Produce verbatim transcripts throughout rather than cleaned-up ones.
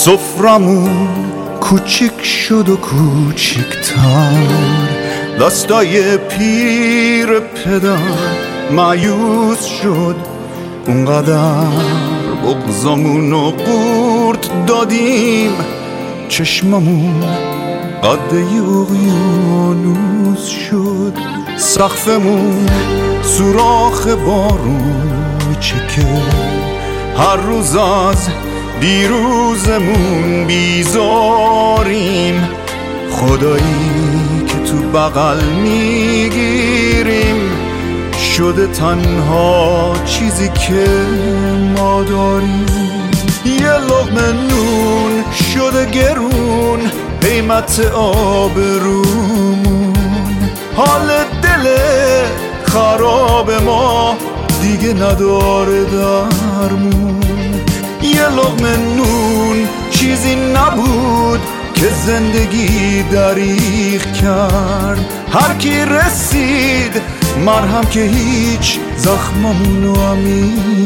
سفرمون کوچیک شد و کوچیکتر، دستای پیر پدر مایوس شد. اونقدر بغضمونو قورت دادیم، چشممون قده اقیانوس شد. سقفمون سوراخ بارون میچکه، هر روز از دیروزمون بیزاریم. خدایی که تو بغل میگیریم، شده تنها چیزی که ما داریم. یه لقمه نون شده گرون، قیمت آبرومون. حال دل خراب ما دیگه نداره درمون. یه لقمه نون چیزی نبود که زندگی دریغ کرد. هر کی رسید مرهم که هیچ زخممونو عمیق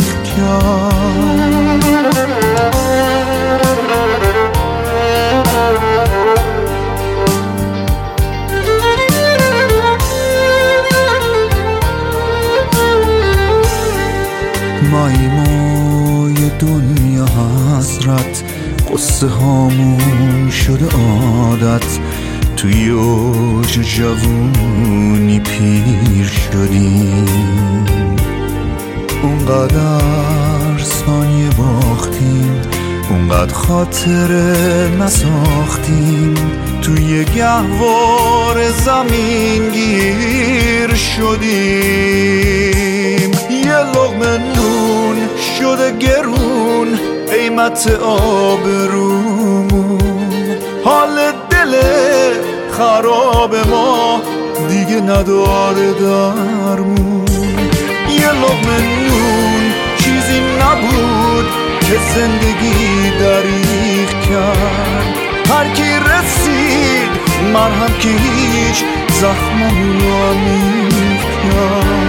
کرد. مایمای دنیا حسرت، قصه هامون شده عادت. توی اوج جوونی پیر شدیم، اونقدر ثانیه باختیم، اونقدر خاطره نساختیم. توی گهوار زمین گیر شدیم. یه لقمه نون شده گرون، قیمت آبرومون. حال دل خراب ما دیگه نداره درمون. یه لقمه نون چیزی نبود که زندگی دریغ کرد. هر کی رسید مرهم که هیچ زخممونو عمیق کرد.